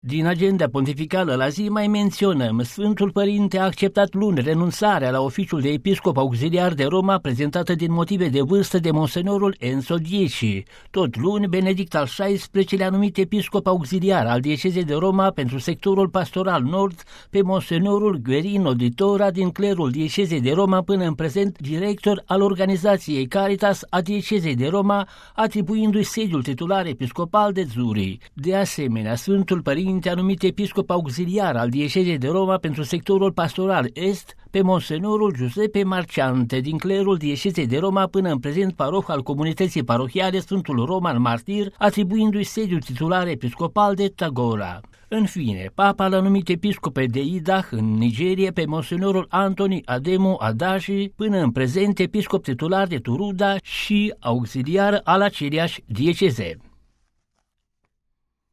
Din agenda pontificală la zi mai menționăm: Sfântul Părinte a acceptat luni renunțarea la oficiul de episcop auxiliar de Roma prezentată din motive de vârstă de monsenorul Enzo Dieci. Tot luni, Benedict al XVI-lea a numit episcop auxiliar al diecezei de Roma pentru sectorul pastoral nord pe monsenorul Guerino di Tora din clerul diecezei de Roma, până în prezent director al organizației Caritas a diecezei de Roma, atribuindu-i sediul titular episcopal de Zuri. De asemenea, Sfântul Părinte a numit episcop auxiliar al diecezei de Roma pentru sectorul pastoral est pe monsenorul Giuseppe Marciante din clerul diecezei de Roma, până în prezent paroh al comunității parohiale Sfântul Roman Martir, atribuindu-i sediul titular episcopal de Tagora. În fine, Papa l-a numit episcope de Idah în Nigeria pe monsenorul Anthony Ademu Adashi, până în prezent episcop titular de Turuda și auxiliar al aceleași dieceze.